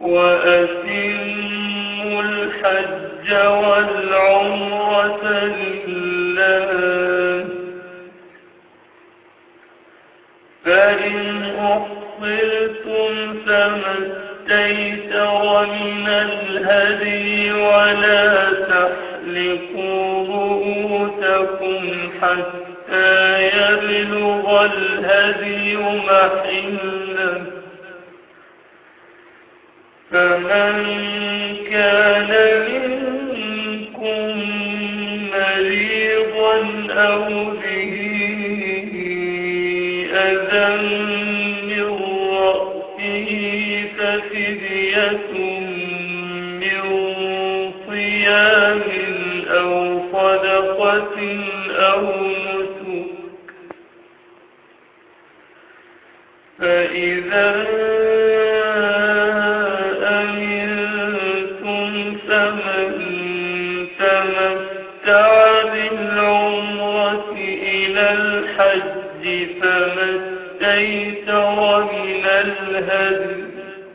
وأتموا الحج والعمرة لله، فإن أحصرتم فما استيسر من الهدي، ولا تحلقوا رؤوسكم حتى يبلغ الهدي محله، فمن كان منكم مريضا أو به أذى من رأسه ففدية من صيام أو صدقة أو نسك، فإذا أمنتم فمن تمتع بالعمرة إلى الحج فما استيسر من الهدي،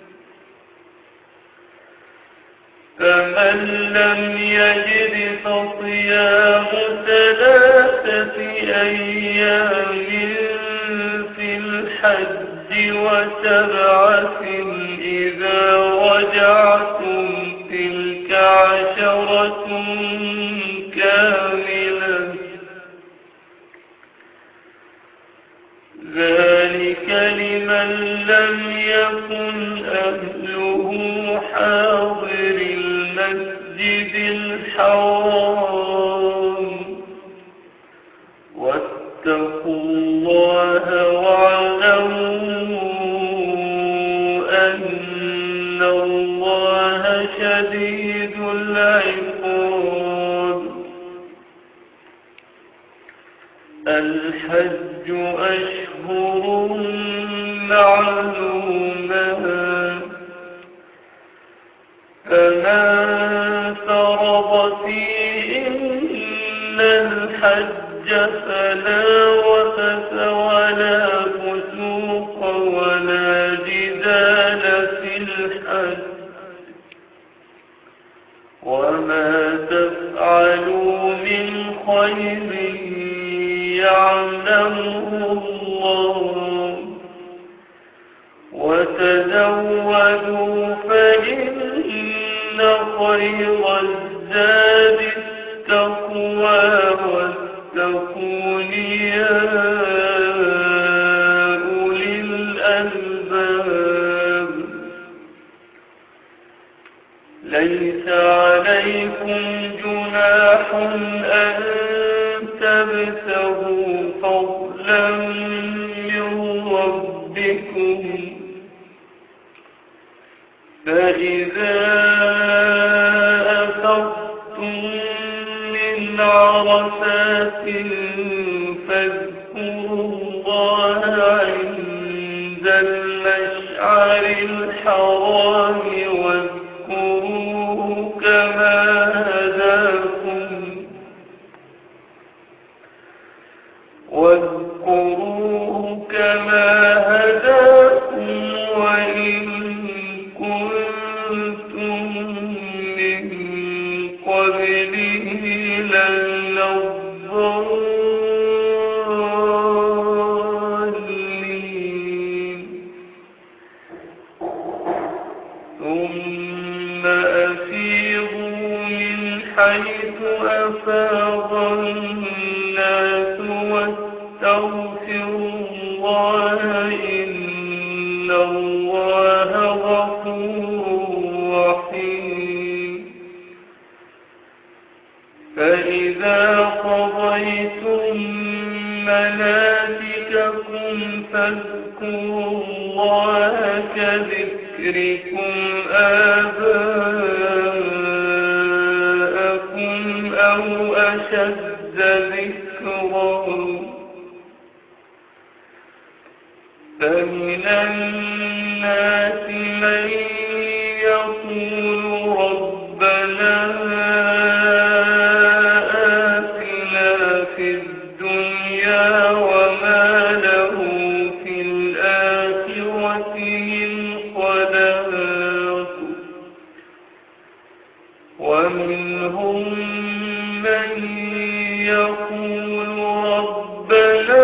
فمن لم يجد فصيام 3 أيام في الحج و7 إذا رجعتم، تلك 10 كاملة، ذلك لمن لم يكن أهله حاضر المسجد الحرام، واتقوا الله واعلموا أن الله شديد العقاب. الحج أشهر معلومات، فمن فرض فيهن الحج فلا رفث ولا فسوق ولا جدال في الحج، وما تفعلوا من خير يعلمه الله، وتزودوا فإن خير الزاد التقوى، واتقون يا أولي الألباب. ليس عليكم جناح أن تبتغوا فضلا من ربكم، فإذا أفضتم من عرفات فاذكروا الله عند المشعر الحرام، واذكروه كما هداكم وإن كنتم من قبله لمن الضالين. ثم أفيضوا من حيث أفاض الناس واستغفروا الله إن الله غفور رحيم. فإذا قضيتم مناسككم فاذكروا الله كذكركم آباءكم أو أشد ذكرا، فمن الناس من يقول ربنا آتنا في الدنيا وما له في الآخرة من خلاق. ومنهم من يقول ربنا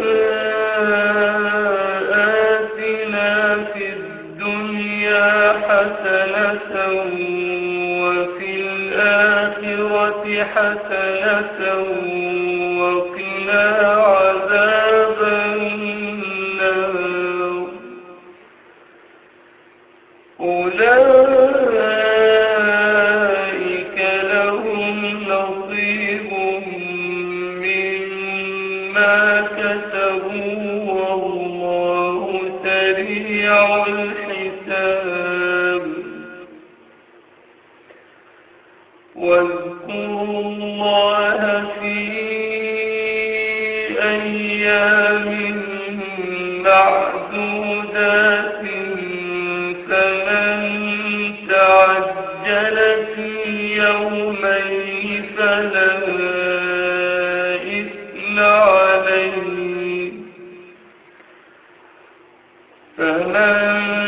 آتنا في الدنيا حسنة وفي الآخرة حسنة وقنا عذاب النار أولئك لهم نصيب مما كسبوا والله سريع الحساب واذكروا الله في أيام معدودات فمن تعجل في يومين فلا إثم عليه فمن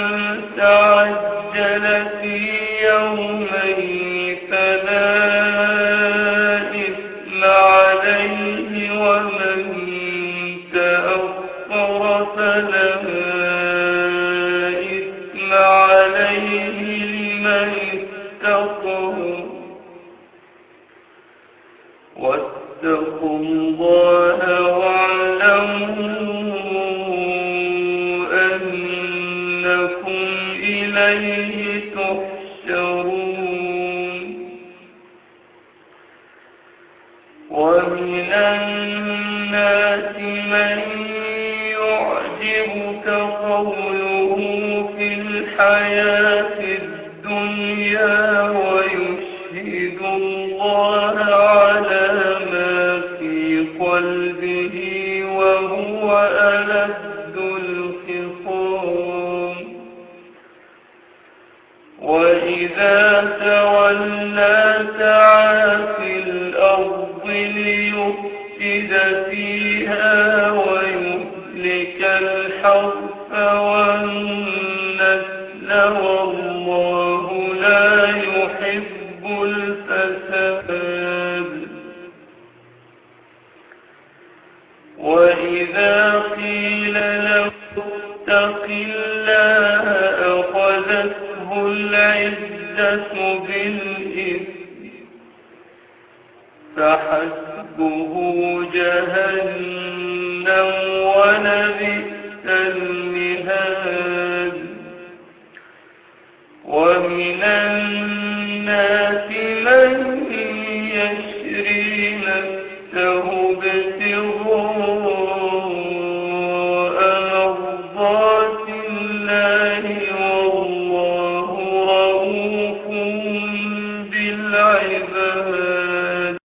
تعجل في يومين فلا إثم عليه ومن تأخر فلا إثم عليه لمن اتقى واتقوا الله واعلموا أنكم إليه تحشرون ومن الناس من يعجبك قوله في الحياة الدنيا ويشهد الله على ما في قلبه وهو ألد الخصام وإذا تولى سعى في الأرض ليفسد فيها ويهلك الحرث والنسل والله لا يحب الفساد وإذا قيل له اتق الله أخذته العزة بالإثم فحسبه جهنم ولبئس المهاد ومن الناس من يشري نفسه